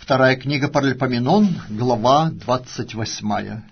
Вторая книга Паралипоменон, глава 28.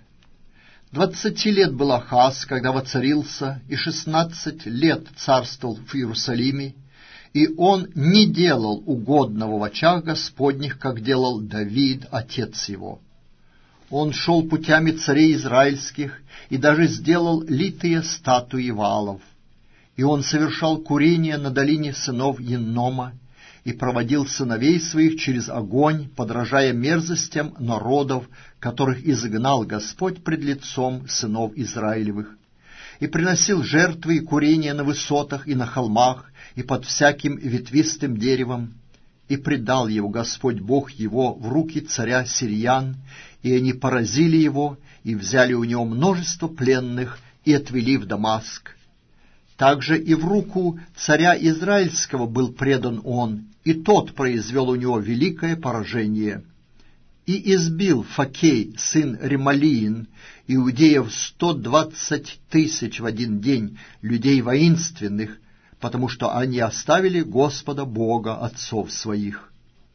20 лет был Ахаз, когда воцарился, и 16 лет царствовал в Иерусалиме, и он не делал угодного в очах Господних, как делал Давид, отец его. Он шел путями царей израильских и даже сделал литые статуи Ваалов. И он совершал курение на долине сынов Еннома, и проводил сыновей своих через огонь, подражая мерзостям народов, которых изгнал Господь пред лицом сынов Израилевых, и приносил жертвы и курения на высотах и на холмах, и под всяким ветвистым деревом, и предал его Господь Бог его в руки царя сириян, и они поразили его, и взяли у него множество пленных, и отвели в Дамаск. Также и в руку царя Израильского был предан он, и тот произвел у него великое поражение. И избил Факей, сын Ремалиин, иудеев 120 тысяч в один день, людей воинственных, потому что они оставили Господа Бога отцов своих.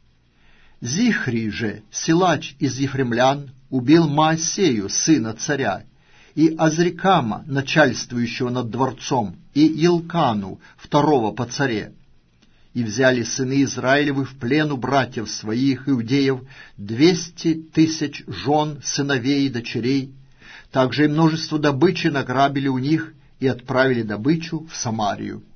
Зихри же, силач из ефремлян, убил Маасею, сына царя, и Азрикама, начальствующего над дворцом, и Илкану, второго по царе. И взяли сыны Израилевы в плен у братьев своих, иудеев, 200 тысяч жен, сыновей и дочерей. Также и множество добычи награбили у них и отправили добычу в Самарию.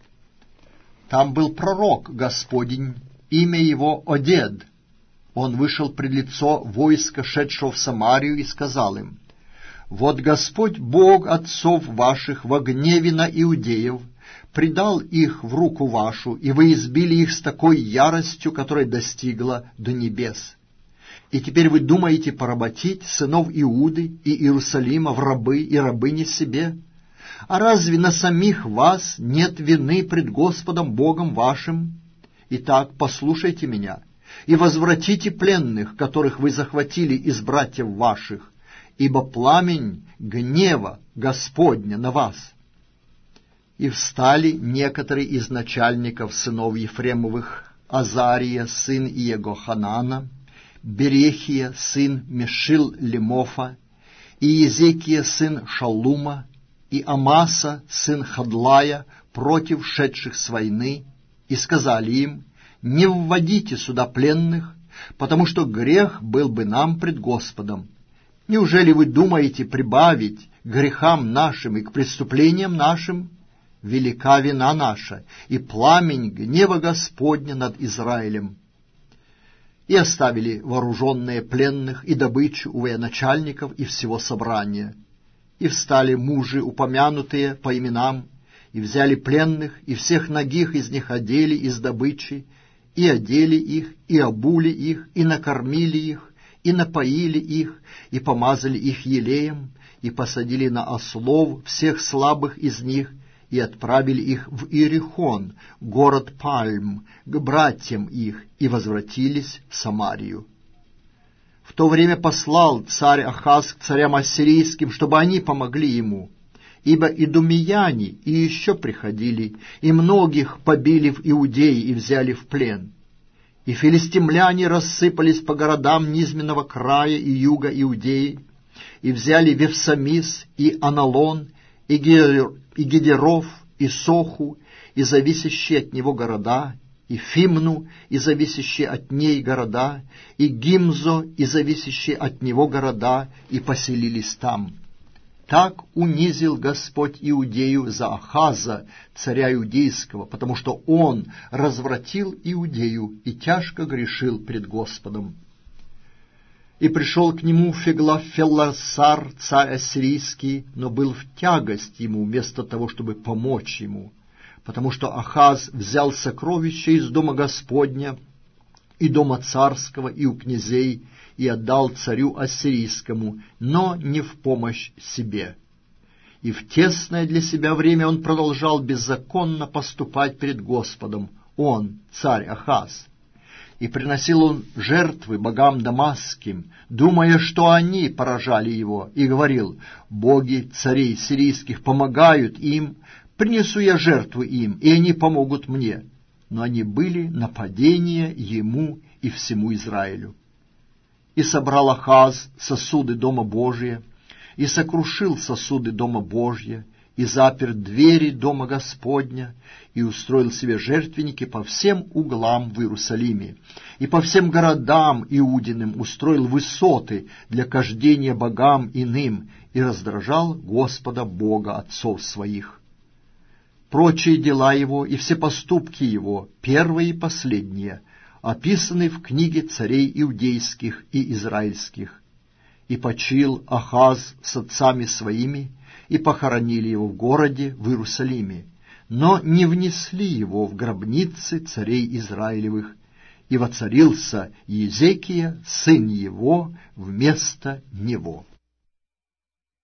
Там был пророк Господень, имя его Одед. Он вышел пред лицо войска, шедшего в Самарию, и сказал им: «Вот Господь Бог отцов ваших во гневе на иудеев предал их в руку вашу, и вы избили их с такой яростью, которая достигла до небес. И теперь вы думаете поработить сынов Иуды и Иерусалима в рабы и рабыни себе? А разве на самих вас нет вины пред Господом Богом вашим? Итак, послушайте меня, и возвратите пленных, которых вы захватили из братьев ваших, ибо пламень гнева Господня на вас». И встали некоторые из начальников сынов Ефремовых: Азария, сын Иегоханана, Берехия, сын Мешил-Лемофа, и Езекия, сын Шалума, и Амаса, сын Хадлая, против шедших с войны, и сказали им: «Не вводите сюда пленных, потому что грех был бы нам пред Господом. Неужели вы думаете прибавить к грехам нашим и к преступлениям нашим? Велика вина наша, и пламень гнева Господня над Израилем». И оставили вооруженные пленных и добычу у военачальников и всего собрания. И встали мужи, упомянутые по именам, и взяли пленных, и всех нагих из них одели из добычи, и одели их, и обули их, и накормили их, и напоили их, и помазали их елеем, и посадили на ослов всех слабых из них, и отправили их в Иерихон, город Пальм, к братьям их, и возвратились в Самарию. В то время послал царь Ахаз к царям ассирийским, чтобы они помогли ему, ибо идумеяне и еще приходили, и многих побили в Иудее и взяли в плен. И филистимляне рассыпались по городам низменного края и юга Иудеи, и взяли Вевсамис, и Аналон, и Гедеров, и Соху, и зависящие от него города, и Фимну, и зависящие от ней города, и Гимзо, и зависящие от него города, и поселились там. Так унизил Господь Иудею за Ахаза, царя иудейского, потому что он развратил Иудею и тяжко грешил пред Господом. И пришел к нему Феглафелласар, царь ассирийский, но был в тягость ему, вместо того, чтобы помочь ему, потому что Ахаз взял сокровища из дома Господня, и дома царского, и у князей, и отдал царю ассирийскому, но не в помощь себе. И в тесное для себя время он продолжал беззаконно поступать перед Господом, он, царь Ахаз. И приносил он жертвы богам дамасским, думая, что они поражали его, и говорил: «Боги царей сирийских помогают им, принесу я жертву им, и они помогут мне». но они были нападение ему и всему Израилю. И собрал Ахаз сосуды Дома Божия, и сокрушил сосуды Дома Божия, и запер двери Дома Господня, и устроил себе жертвенники по всем углам в Иерусалиме, и по всем городам Иудиным устроил высоты для кождения богам иным, и раздражал Господа Бога отцов своих. Прочие дела его и все поступки его, первые и последние, описаны в книге царей иудейских и израильских. И почил Ахаз с отцами своими, и похоронили его в городе в Иерусалиме, но не внесли его в гробницы царей Израилевых, и воцарился Езекия, сын его, вместо него.